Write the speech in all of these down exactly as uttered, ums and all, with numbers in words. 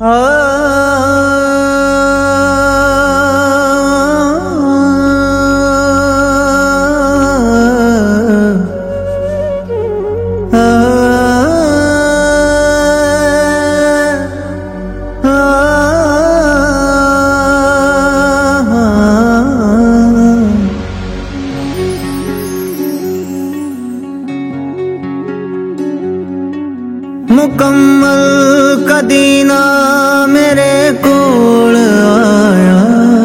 मुकम्मल कदी ना मेरे कोल आया,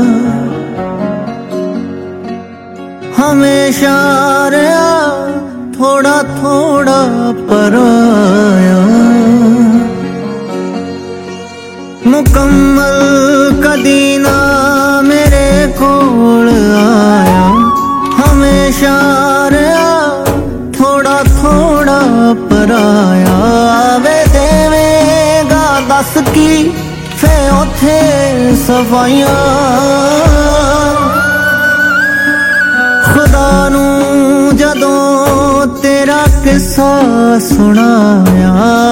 हमेशा रहा थोड़ा थोड़ा पराया। मुकम्मल कदी ना मेरे कोल आया, हमेशा रहा थोड़ा थोड़ा पराया। वे देवेगा दस की फे उथे सफाइयां, खुदा नू जदों तेरा किस्सा सुनाया।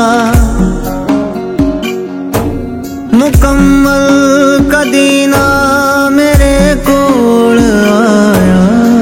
मुकम्मल कदी ना मेरे कोल आया।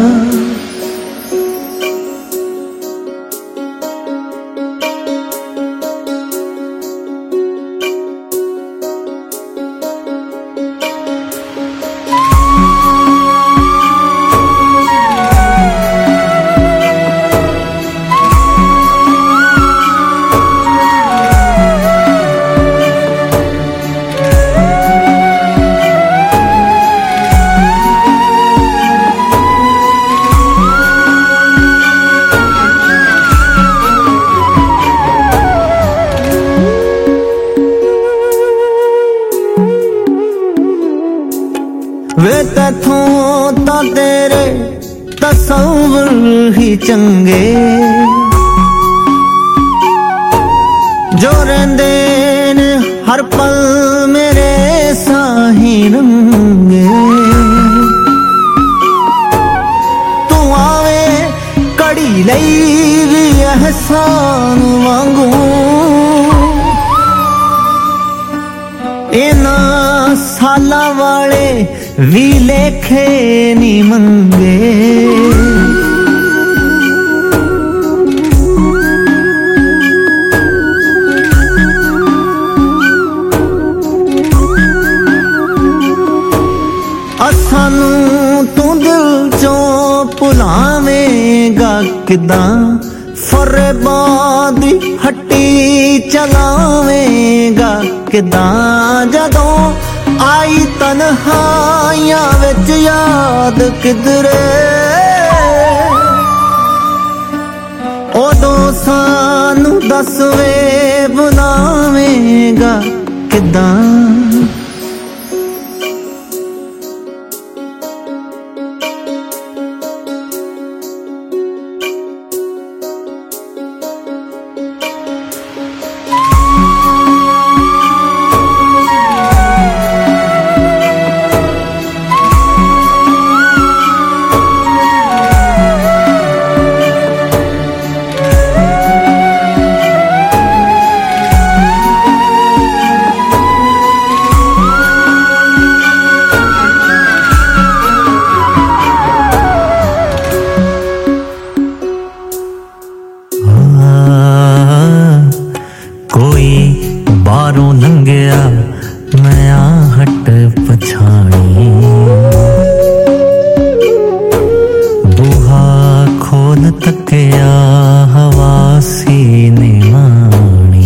वे तैथों ता तेरे तसव्वुर ही चंगे, जो रहिंदे ने हर पल मेरे साही रंगे। तू आवे कड़ी लई भी एहसान वांगू, इना साला वाले भी लेखे नी मंगे। असानू तू दिल चों भुलावेगा किदां, फरेबाद हट्टी चलावेगा किदां। जदों आई तन्हाइयां विच याद किधरे, उदों सानू दस वे बुलावेगा किदां। बारों लंघिया मैं आहट पछाणी, बूहा खोल तकिया हवा सीने माणी।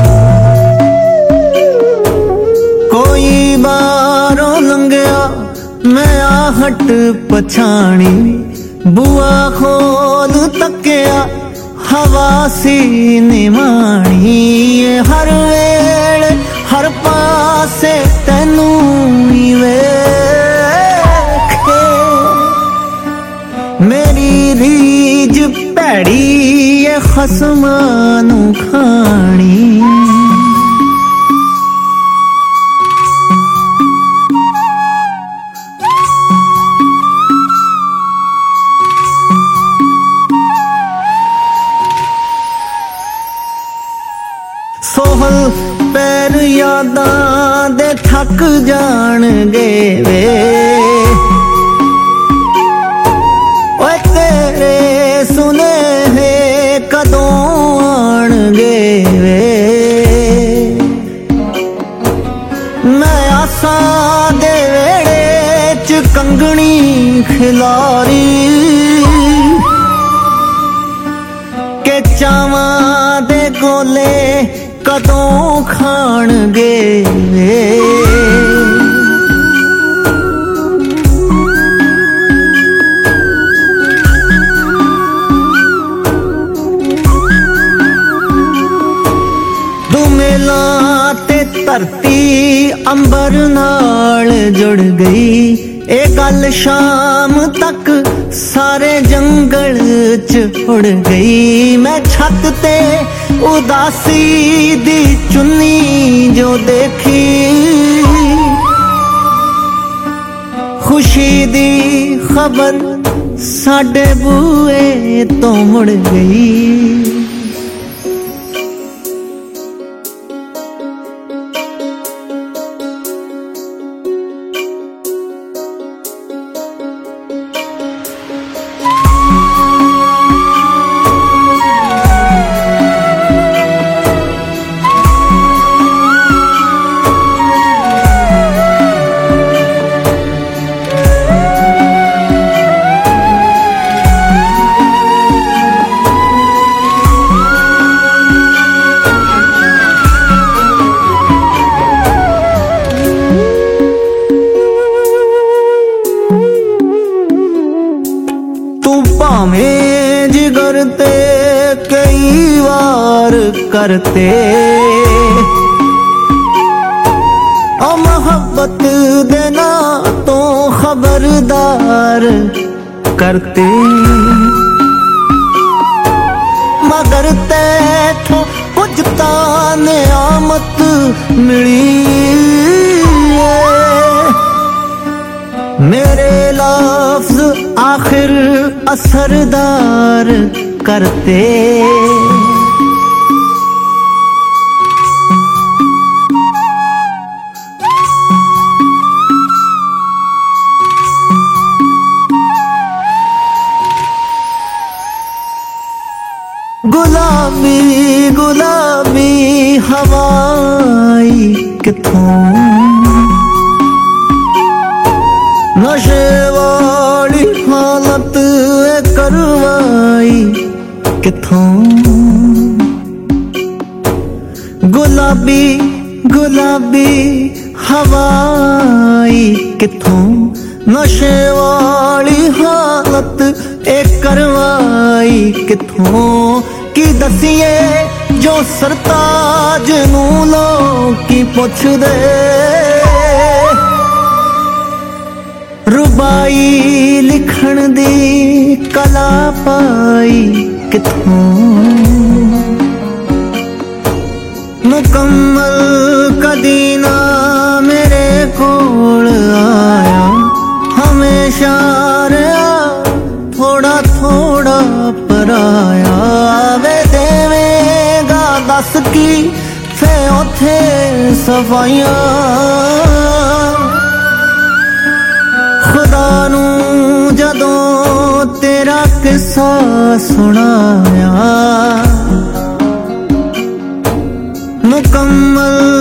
कोई बारों लंघिया मैं आहट पछाणी, बुआ खोल तकिया हवा सीने माणी। हर वेले हर पासे तैनू ही वेखे, मेरी रीज भैड़ी ए खसमां नू खाणी। सोहल पैर यादां दे थक जाणगे वे ओए तेरे सुनेहे कदों आणगे वे मैं आसां दे वेड़े च कंगनी खिलारी के चावां दे गोले कदों खाणगे वे ते धरती अंबर नाल जुड़ गई ए गल शाम तक सारे जंगल च उड़ गई मैं छत ते उदासी दी चुन्नी जो देखी खुशी दी खबर साडे बूए तो मुड़ गई भावें जिगर ते कई वार करते ओ मोहब्बत देना तो खबरदार करते मगर तैथों पुजता नियामत मिली मेरे लफ्ज आखिर असरदार करते गुलाबी गुलाबी हवाई किथों नशे वाली हालत करवाई किथों गुलाबी गुलाबी हवाई किथों नशे वाली हालत एक करवाई किथों की दसिए जो सरताज नू लोकी पुछ दे रुबाई लिखण दी कला पाई किथों मुकम्मल कदी ना मेरे कोल आया हमेशा रहा थोड़ा थोड़ा पराया वे देवेगा दस की फे उथे सफाइयां खुदा नू जदों तेरा किस्सा सुनाया मुकम्मल